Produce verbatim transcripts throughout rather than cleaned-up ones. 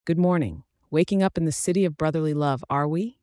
Good morning. Waking up in the city of brotherly love, are we?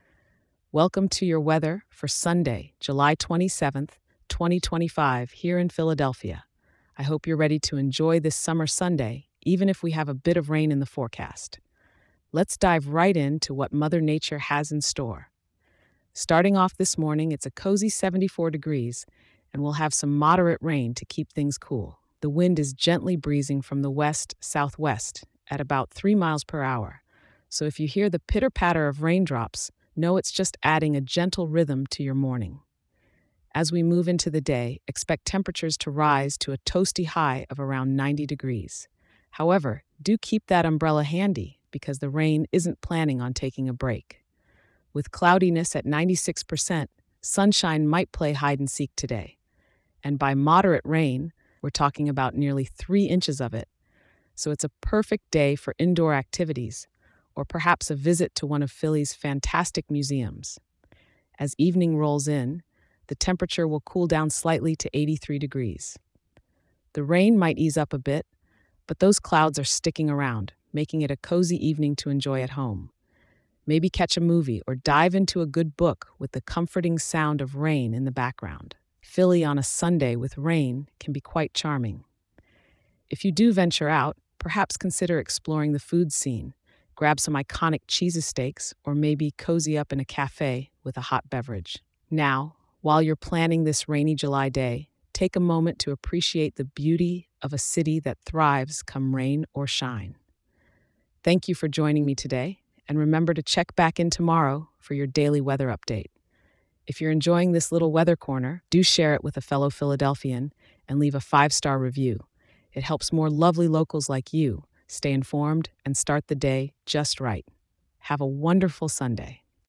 Welcome to your weather for Sunday, July twenty-seventh, twenty twenty-five, here in Philadelphia. I hope you're ready to enjoy this summer Sunday, even if we have a bit of rain in the forecast. Let's dive right into what Mother Nature has in store. Starting off this morning, it's a cozy seventy-four degrees, and we'll have some moderate rain to keep things cool. The wind is gently breezing from the west southwest at about three miles per hour. So if you hear the pitter patter of raindrops, know it's just adding a gentle rhythm to your morning. As we move into the day, expect temperatures to rise to a toasty high of around ninety degrees. However, do keep that umbrella handy because the rain isn't planning on taking a break. With cloudiness at ninety-six percent, sunshine might play hide and seek today. And by moderate rain, we're talking about nearly three inches of it. So it's a perfect day for indoor activities, or perhaps a visit to one of Philly's fantastic museums. As evening rolls in, the temperature will cool down slightly to eighty-three degrees. The rain might ease up a bit, but those clouds are sticking around, making it a cozy evening to enjoy at home. Maybe catch a movie or dive into a good book with the comforting sound of rain in the background. Philly on a Sunday with rain can be quite charming. If you do venture out, perhaps consider exploring the food scene. Grab some iconic cheese steaks or maybe cozy up in a cafe with a hot beverage. Now, while you're planning this rainy July day, take a moment to appreciate the beauty of a city that thrives come rain or shine. Thank you for joining me today, and remember to check back in tomorrow for your daily weather update. If you're enjoying this little weather corner, do share it with a fellow Philadelphian and leave a five-star review. It helps more lovely locals like you stay informed and start the day just right. Have a wonderful Sunday.